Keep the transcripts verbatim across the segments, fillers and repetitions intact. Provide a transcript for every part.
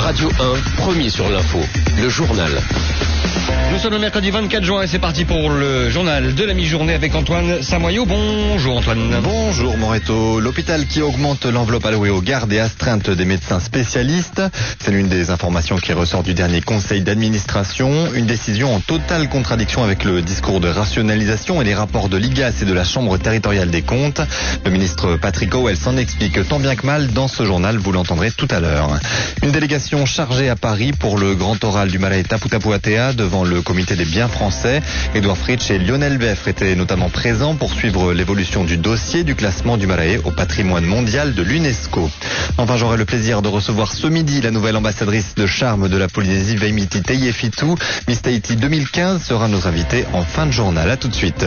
Radio un, premier sur l'info, le journal. Nous sommes le mercredi vingt-quatre juin et c'est parti pour le journal de la mi-journée avec Antoine Samoyau. Bonjour Antoine. Bonjour Moreto. L'hôpital qui augmente l'enveloppe allouée aux gardes et astreintes des médecins spécialistes. C'est l'une des informations qui ressort du dernier conseil d'administration. Une décision en totale contradiction avec le discours de rationalisation et les rapports de l'I G A S et de la Chambre territoriale des comptes. Le ministre Patrick Howell s'en explique tant bien que mal dans ce journal, vous l'entendrez tout à l'heure. Une délégation chargée à Paris pour le grand oral du Marae Tapu Tapu Atea devant le comité des biens français. Édouard Fritsch et Lionel Beffre étaient notamment présents pour suivre l'évolution du dossier du classement du Marae au patrimoine mondial de l'UNESCO. Enfin, j'aurai le plaisir de recevoir ce midi la nouvelle ambassadrice de charme de la Polynésie, Veimiti Teiefitu. Miss Tahiti deux mille quinze sera nos invités en fin de journal. À tout de suite.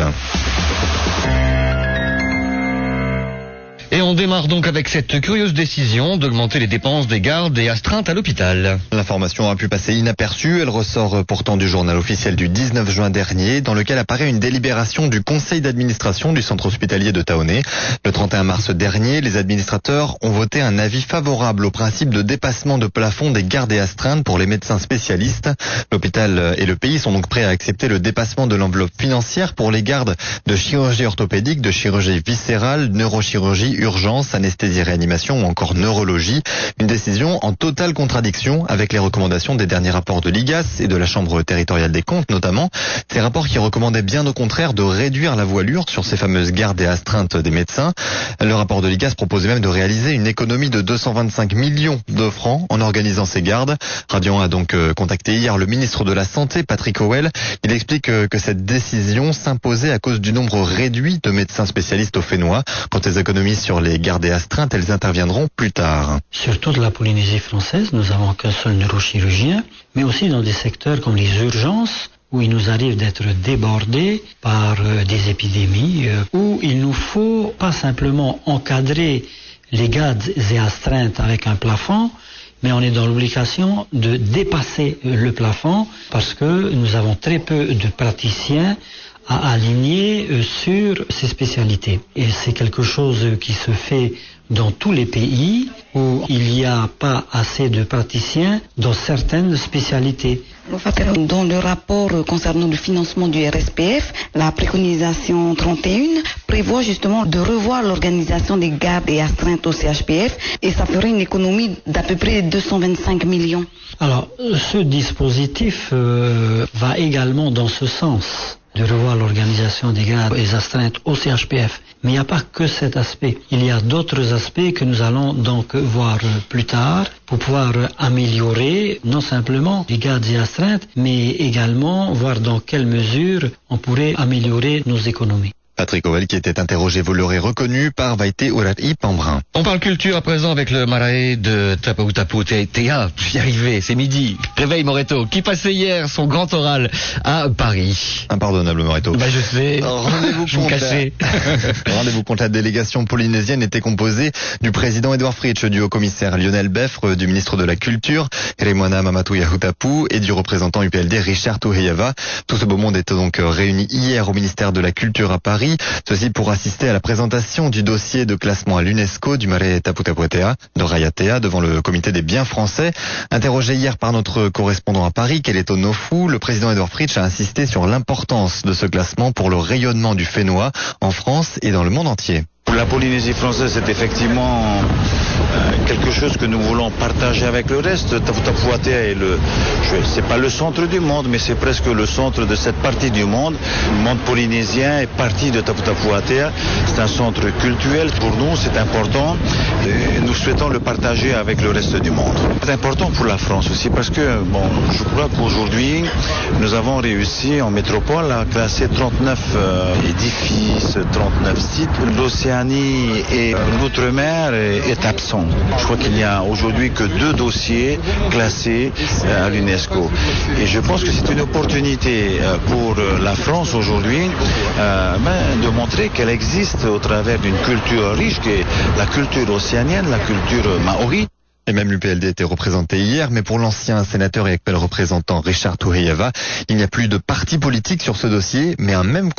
Et on démarre donc avec cette curieuse décision d'augmenter les dépenses des gardes et astreintes à l'hôpital. L'information a pu passer inaperçue. Elle ressort pourtant du journal officiel du dix-neuf juin dernier, dans lequel apparaît une délibération du conseil d'administration du centre hospitalier de Taoné. Le trente et un mars dernier, les administrateurs ont voté un avis favorable au principe de dépassement de plafond des gardes et astreintes pour les médecins spécialistes. L'hôpital et le pays sont donc prêts à accepter le dépassement de l'enveloppe financière pour les gardes de chirurgie orthopédique, de chirurgie viscérale, neurochirurgie, urgence, anesthésie, réanimation ou encore neurologie. Une décision en totale contradiction avec les recommandations des derniers rapports de l'I G A S et de la Chambre territoriale des comptes notamment. Ces rapports qui recommandaient bien au contraire de réduire la voilure sur ces fameuses gardes et astreintes des médecins. Le rapport de l'I G A S proposait même de réaliser une économie de deux cent vingt-cinq millions de francs en organisant ces gardes. Radio un a donc contacté hier le ministre de la Santé, Patrick Howell. Il explique que cette décision s'imposait à cause du nombre réduit de médecins spécialistes au Fénois. Quant aux économies sur les gardes et astreintes, elles interviendront plus tard. Sur toute la Polynésie française, nous n'avons qu'un seul neurochirurgien, mais aussi dans des secteurs comme les urgences, où il nous arrive d'être débordés par euh, des épidémies, euh, où il nous faut pas simplement encadrer les gardes et astreintes avec un plafond, mais on est dans l'obligation de dépasser le plafond parce que nous avons très peu de praticiens à aligner sur ces spécialités. Et c'est quelque chose qui se fait dans tous les pays où il n'y a pas assez de praticiens dans certaines spécialités. Dans le rapport concernant le financement du R S P F, la préconisation trente et un prévoit justement de revoir l'organisation des gardes et astreintes au C H P F et ça ferait une économie d'à peu près deux cent vingt-cinq millions. Alors, ce dispositif euh, va également dans ce sens, de revoir l'organisation des gardes et des astreintes au C H P F. Mais il n'y a pas que cet aspect. Il y a d'autres aspects que nous allons donc voir plus tard pour pouvoir améliorer non simplement les gardes et astreintes, mais également voir dans quelle mesure on pourrait améliorer nos économies. Patrick Howell qui était interrogé, vous l'aurez reconnu, par Vaite Urari Pambrin. On parle culture à présent avec le Marae de Tapu Tapu Atea. J'y arrivais, c'est midi. Réveil Moreto, qui passait hier son grand oral à Paris. Impardonnable Moreto. Bah je sais. Rendez-vous je compte. La... Rendez-vous compte, la délégation polynésienne était composée du président Édouard Fritsch, du haut-commissaire Lionel Beffre, du ministre de la Culture, Remoana Mamadou Yahutapu, et du représentant U P L D Richard Touheyava. Tout ce beau monde était donc réuni hier au ministère de la Culture à Paris. Ceci pour assister à la présentation du dossier de classement à l'UNESCO du Marae Tapu Tapu Atea de Raiatea devant le comité des biens français. Interrogé hier par notre correspondant à Paris, Keleto Nofu, le président Édouard Fritsch a insisté sur l'importance de ce classement pour le rayonnement du Fénois en France et dans le monde entier. Pour la Polynésie française, c'est effectivement euh, quelque chose que nous voulons partager avec le reste. Tapu Tapu Atea est le, c'est pas le centre du monde, mais c'est presque le centre de cette partie du monde. Le monde polynésien est partie de Tapu Tapu Atea. C'est un centre culturel pour nous, c'est important. Et nous souhaitons le partager avec le reste du monde. C'est important pour la France aussi parce que, bon, je crois qu'aujourd'hui, nous avons réussi en métropole à classer trente-neuf euh, édifices, trente-neuf sites. L'Océanie et l'outre-mer est absent. Je crois qu'il n'y a aujourd'hui que deux dossiers classés à l'UNESCO. Et je pense que c'est une opportunité pour la France aujourd'hui euh, ben, de montrer qu'elle existe au travers d'une culture riche qui est la culture océanienne, la culture maori. Et même l'U P L D était représenté hier, mais pour l'ancien sénateur et actuel représentant Richard Touheyava, il n'y a plus de parti politique sur ce dossier, mais un même combat.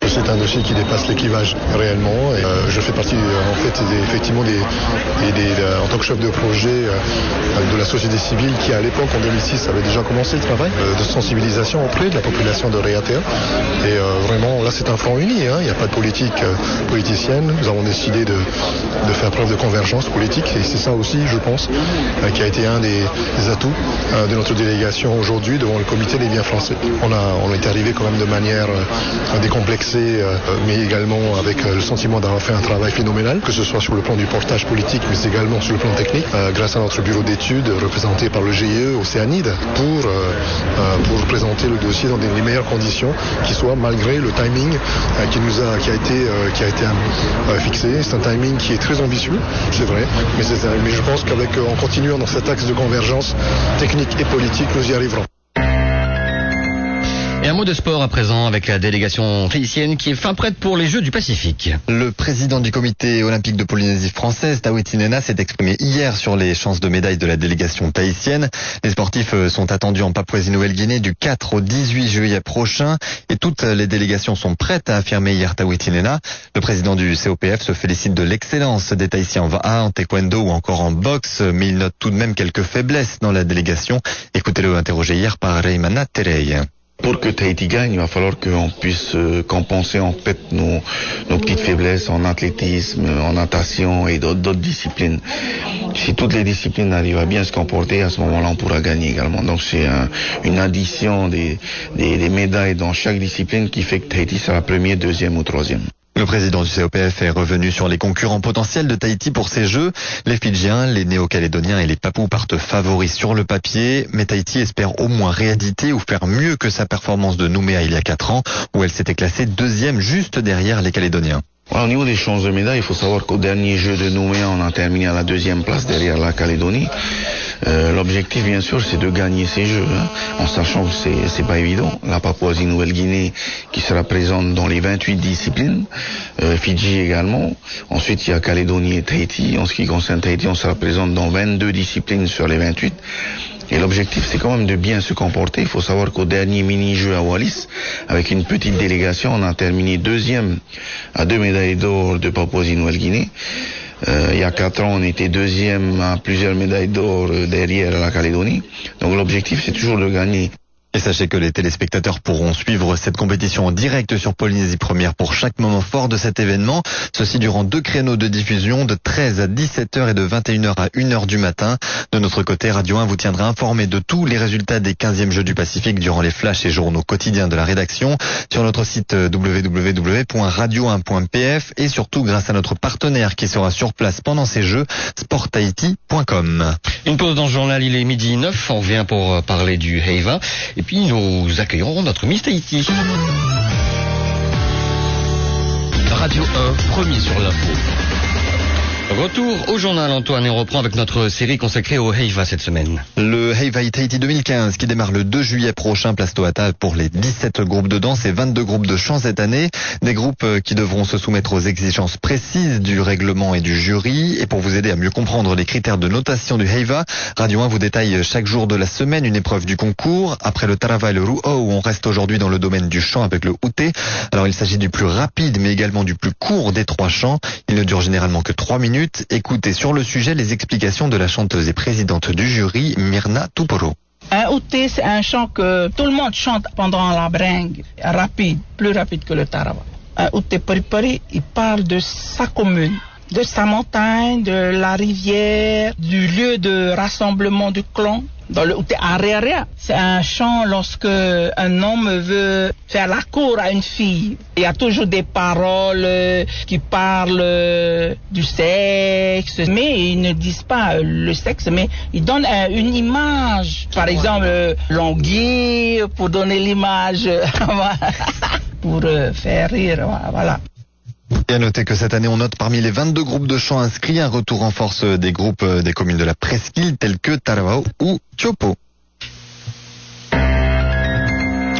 C'est un dossier qui dépasse les clivages réellement. Et, euh, je fais partie en fait des, effectivement des, des, des, des, en tant que chef de projet euh, de la société civile qui à l'époque en deux mille six avait déjà commencé le travail euh, de sensibilisation auprès de la population de Réatea. Et euh, vraiment là c'est un front uni, hein. Il n'y a pas de politique euh, politicienne. Nous avons décidé de, de faire preuve de convergence politique et c'est ça aussi je pense euh, qui a été un des, des atouts euh, de notre délégation aujourd'hui devant le comité des biens français. On, a, on est arrivé quand même de manière euh, décomplexée mais également avec le sentiment d'avoir fait un travail phénoménal, que ce soit sur le plan du portage politique, mais également sur le plan technique, euh, grâce à notre bureau d'études représenté par le G I E Océanide, pour, euh, pour présenter le dossier dans les meilleures conditions, qui soit malgré le timing euh, qui nous a, qui a été, euh, qui a été euh, fixé. C'est un timing qui est très ambitieux, c'est vrai, mais, c'est, mais je pense qu'avec, en continuant dans cet axe de convergence technique et politique, nous y arriverons. Et un mot de sport à présent avec la délégation tahitienne qui est fin prête pour les Jeux du Pacifique. Le président du comité olympique de Polynésie française, Tawiti Nena, s'est exprimé hier sur les chances de médaille de la délégation tahitienne. Les sportifs sont attendus en Papouasie-Nouvelle-Guinée du quatre au dix-huit juillet prochain et toutes les délégations sont prêtes, a affirmé hier Tawiti Nena. Le président du C O P F se félicite de l'excellence des Tahitiens en V A, en taekwondo ou encore en boxe, mais il note tout de même quelques faiblesses dans la délégation. Écoutez-le interrogé hier par Reimana Terei. Pour que Tahiti gagne, il va falloir qu'on puisse euh, compenser en fait nos, nos petites faiblesses en athlétisme, en natation et d'autres, d'autres disciplines. Si toutes les disciplines arrivent à bien se comporter, à ce moment-là, on pourra gagner également. Donc c'est un, une addition des, des, des médailles dans chaque discipline qui fait que Tahiti sera premier, deuxième ou troisième. Le président du C O P F est revenu sur les concurrents potentiels de Tahiti pour ces Jeux. Les Fidjiens, les Néo-Calédoniens et les Papous partent favoris sur le papier, mais Tahiti espère au moins rééditer ou faire mieux que sa performance de Nouméa il y a quatre ans, où elle s'était classée deuxième juste derrière les Calédoniens. Au niveau des chances de médaille, il faut savoir qu'au dernier jeu de Nouméa, on a terminé à la deuxième place derrière la Calédonie. Euh, l'objectif, bien sûr, c'est de gagner ces jeux, hein, en sachant que c'est, c'est pas évident. La Papouasie-Nouvelle-Guinée qui sera présente dans les vingt-huit disciplines, euh, Fidji également. Ensuite, il y a Calédonie et Tahiti. En ce qui concerne Tahiti, on sera présente dans vingt-deux disciplines sur les vingt-huit. Et l'objectif, c'est quand même de bien se comporter. Il faut savoir qu'au dernier mini-jeu à Wallis, avec une petite délégation, on a terminé deuxième à deux médailles d'or de Papouasie-Nouvelle-Guinée. Euh, il y a quatre ans, on était deuxième à plusieurs médailles d'or derrière la Calédonie. Donc l'objectif, c'est toujours de gagner. Et sachez que les téléspectateurs pourront suivre cette compétition en direct sur Polynésie Première pour chaque moment fort de cet événement. Ceci durant deux créneaux de diffusion de treize à dix-sept heures et de vingt et une heures à une heure du matin. De notre côté, Radio un vous tiendra informé de tous les résultats des quinzièmes Jeux du Pacifique durant les flashs et journaux quotidiens de la rédaction sur notre site w w w point radio un point p f et surtout grâce à notre partenaire qui sera sur place pendant ces Jeux, sport tahiti point com. Une pause dans le journal, il est midi neuf, on revient pour parler du Heiva. Et puis nous accueillerons notre Miss Tahiti. Radio un, premier sur l'info. Retour au journal, Antoine, et on reprend avec notre série consacrée au Heiva cette semaine. Le Heiva Tahiti deux mille quinze qui démarre le deux juillet prochain, place Toata pour les dix-sept groupes de danse et vingt-deux groupes de chant cette année. Des groupes qui devront se soumettre aux exigences précises du règlement et du jury. Et pour vous aider à mieux comprendre les critères de notation du Heiva, Radio un vous détaille chaque jour de la semaine une épreuve du concours. Après le Tarava et le Ru'o, où on reste aujourd'hui dans le domaine du chant avec le Ute. Alors il s'agit du plus rapide mais également du plus court des trois chants. Il ne dure généralement que trois minutes. Écoutez sur le sujet les explications de la chanteuse et présidente du jury, Myrna Tuporo. Un outé, c'est un chant que tout le monde chante pendant la bringue, rapide, plus rapide que le tarava. Un outé pari-pari, il parle de sa commune, de sa montagne, de la rivière, du lieu de rassemblement du clan. Dans le outé Arearea, c'est un chant lorsque un homme veut faire la cour à une fille. Il y a toujours des paroles qui parlent du sexe, mais ils ne disent pas le sexe, mais ils donnent une image. Par exemple, l'anguille, pour donner l'image, pour faire rire, voilà. Et à noter que cette année, on note parmi les vingt-deux groupes de chant inscrits un retour en force des groupes des communes de la presqu'île tels que Taravao ou Tiopo.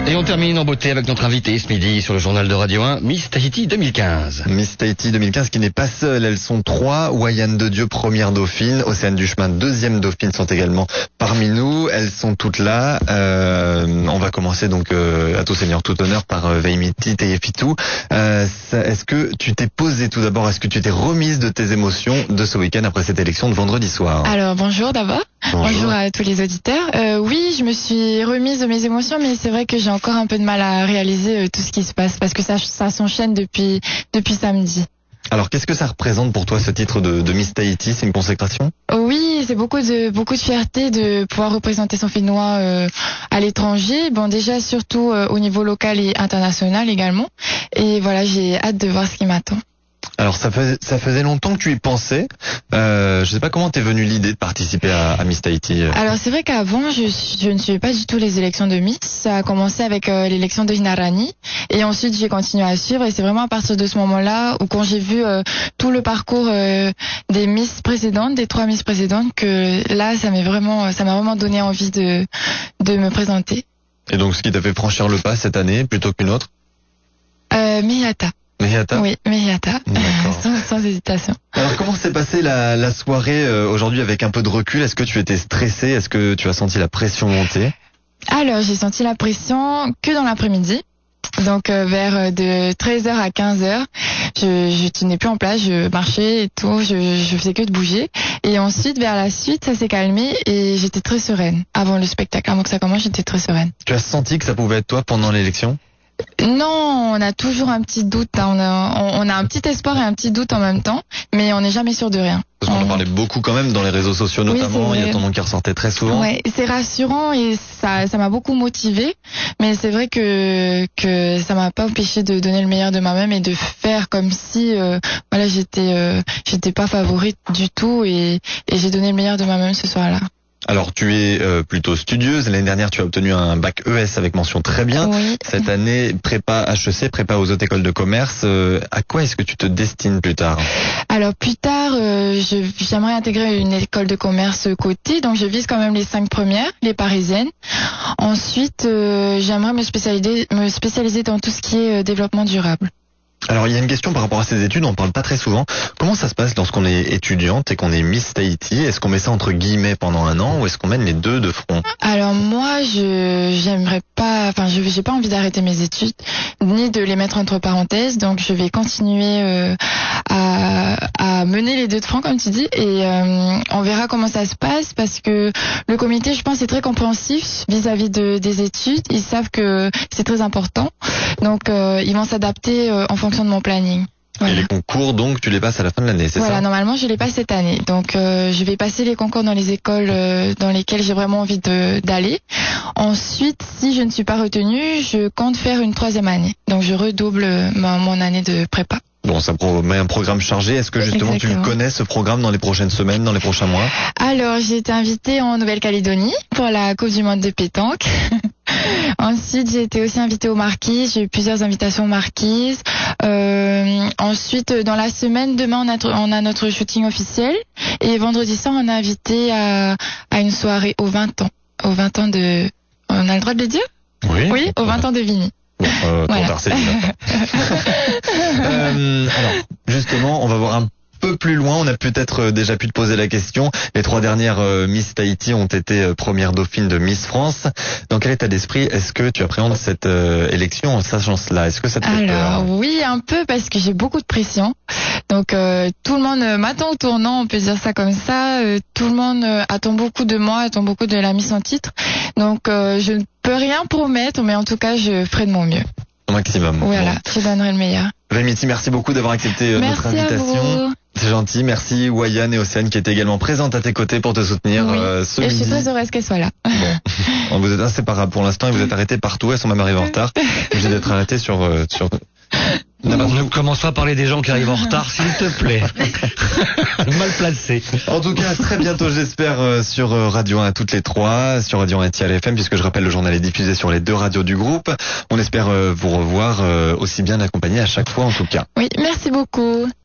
Et on termine en beauté avec notre invitée ce midi sur le journal de Radio un, Miss Tahiti deux mille quinze. Miss Tahiti deux mille quinze qui n'est pas seule, elles sont trois. Wayane de Dieu, première dauphine. Océane Duchemin, deuxième dauphine, sont également parmi nous. Elles sont toutes là. Euh, on va commencer donc euh, à tout seigneur, tout honneur par euh, Veimiti Teyefitu. Euh, est-ce que tu t'es posé tout d'abord, est-ce que tu t'es remise de tes émotions de ce week-end après cette élection de vendredi soir? Alors bonjour d'abord. Bonjour. bonjour à tous les auditeurs. Euh, oui, je me suis remise de mes émotions, mais c'est vrai que j'ai encore un peu de mal à réaliser euh, tout ce qui se passe parce que ça, ça s'enchaîne depuis depuis samedi. Alors, qu'est-ce que ça représente pour toi ce titre de, de Miss Tahiti? C'est une consécration? Oui, c'est beaucoup de beaucoup de fierté de pouvoir représenter son Fénois euh, à l'étranger. Bon, déjà surtout euh, au niveau local et international également. Et voilà, j'ai hâte de voir ce qui m'attend. Alors ça faisait, ça faisait longtemps que tu y pensais. Euh, je sais pas comment t'es venue l'idée de participer à, à Miss Tahiti. Alors c'est vrai qu'avant je, je ne suivais pas du tout les élections de Miss. Ça a commencé avec euh, l'élection de Hinarani et ensuite j'ai continué à suivre et c'est vraiment à partir de ce moment-là où quand j'ai vu euh, tout le parcours euh, des Miss précédentes, des trois Miss précédentes, que là ça m'a vraiment, ça m'a vraiment donné envie de de me présenter. Et donc ce qui t'a fait franchir le pas cette année plutôt qu'une autre? Euh, Mihata. Mihata? Oui, Mihata, sans, sans hésitation. Alors comment s'est passée la, la soirée euh, aujourd'hui avec un peu de recul? Est-ce que tu étais stressée? Est-ce que tu as senti la pression monter? Alors j'ai senti la pression que dans l'après-midi. Donc euh, vers de treize heures à quinze heures, je, je tenais plus en place, je marchais et tout, je, je faisais que de bouger. Et ensuite vers la suite, ça s'est calmé et j'étais très sereine. Avant le spectacle, avant que ça commence, j'étais très sereine. Tu as senti que ça pouvait être toi pendant l'élection? Non, on a toujours un petit doute, hein. on, a, on, on a un petit espoir et un petit doute en même temps, mais on n'est jamais sûr de rien. Parce qu'on on... en parlait beaucoup quand même dans les réseaux sociaux notamment, oui, il y a ton nom qui ressortait très souvent. Ouais, c'est rassurant et ça ça m'a beaucoup motivée, mais c'est vrai que que ça m'a pas empêché de donner le meilleur de moi-même et de faire comme si euh, voilà, j'étais euh, j'étais pas favorite du tout et et j'ai donné le meilleur de moi-même ce soir-là. Alors tu es euh, plutôt studieuse. L'année dernière tu as obtenu un bac E S avec mention très bien. Oui. Cette année prépa H E C, prépa aux hautes écoles de commerce. Euh, à quoi est-ce que tu te destines plus tard? Alors plus tard, euh, je, j'aimerais intégrer une école de commerce cotée, donc je vise quand même les cinq premières, les parisiennes. Ensuite, euh, j'aimerais me spécialiser, me spécialiser dans tout ce qui est euh, développement durable. Alors il y a une question par rapport à ces études, on ne parle pas très souvent. Comment ça se passe lorsqu'on est étudiante et qu'on est Miss Tahiti? Est-ce qu'on met ça entre guillemets pendant un an ou est-ce qu'on mène les deux de front? Alors moi, je j'aimerais pas, enfin je j'ai pas envie d'arrêter mes études ni de les mettre entre parenthèses, donc je vais continuer euh, à, à mener les deux de front comme tu dis et euh, on verra comment ça se passe parce que le comité, je pense, est très compréhensif vis-à-vis de des études. Ils savent que c'est très important, donc euh, ils vont s'adapter euh, en fonction de mon planning. Voilà. Et les concours, donc, tu les passes à la fin de l'année, c'est voilà, ça? Voilà, normalement, je les passe cette année. Donc, euh, je vais passer les concours dans les écoles euh, dans lesquelles j'ai vraiment envie de, d'aller. Ensuite, si je ne suis pas retenue, je compte faire une troisième année. Donc, je redouble ma, mon année de prépa. Bon, ça promet un programme chargé. Est-ce que justement Exactement. tu connais ce programme dans les prochaines semaines, dans les prochains mois? Alors, j'ai été invitée en Nouvelle-Calédonie pour la Coupe du Monde de pétanque. Ensuite, j'ai été aussi invitée aux Marquises. J'ai eu plusieurs invitations aux Marquises. Euh, ensuite, dans la semaine, demain, on a, on a notre shooting officiel. Et vendredi soir, on a invité à, à une soirée aux vingt ans. Aux vingt ans de... On a le droit de le dire? Oui. Oui, aux vingt ans de Vimy. Bon, euh, voilà. Tard, c'est euh, alors, justement, on va voir un peu plus loin. On a peut-être déjà pu te poser la question. Les trois dernières euh, Miss Tahiti ont été euh, premières dauphines de Miss France. Dans quel état d'esprit est-ce que tu appréhendes cette euh, élection en sachant cela? Est-ce que ça te fait peur? Alors oui, un peu parce que j'ai beaucoup de pression. Donc euh, tout le monde m'attend au tournant, on peut dire ça comme ça. Euh, tout le monde euh, attend beaucoup de moi, attend beaucoup de la Miss en titre. Donc euh, je ne peux rien promettre, mais en tout cas je ferai de mon mieux. Au maximum. Voilà, bon. Je donnerai le meilleur. Veimiti, merci beaucoup d'avoir accepté euh, notre invitation. C'est gentil, merci Wayane et Océane qui étaient également présentes à tes côtés pour te soutenir oui. euh, ce et midi. Je suis très heureuse qu'elles soient là. Bon, vous êtes inséparables pour l'instant et vous êtes arrêtés partout. Elles sont même arrivées en retard. Obligées d'être arrêtées sur euh, sur. Ne commence pas à parler des gens qui arrivent en retard, s'il te plaît. Mal placé. En tout cas, très bientôt, j'espère, euh, sur euh, Radio un toutes les trois, sur Radio un T L F M, puisque je rappelle, le journal est diffusé sur les deux radios du groupe. On espère euh, vous revoir euh, aussi bien accompagnés à chaque fois, en tout cas. Oui, merci beaucoup.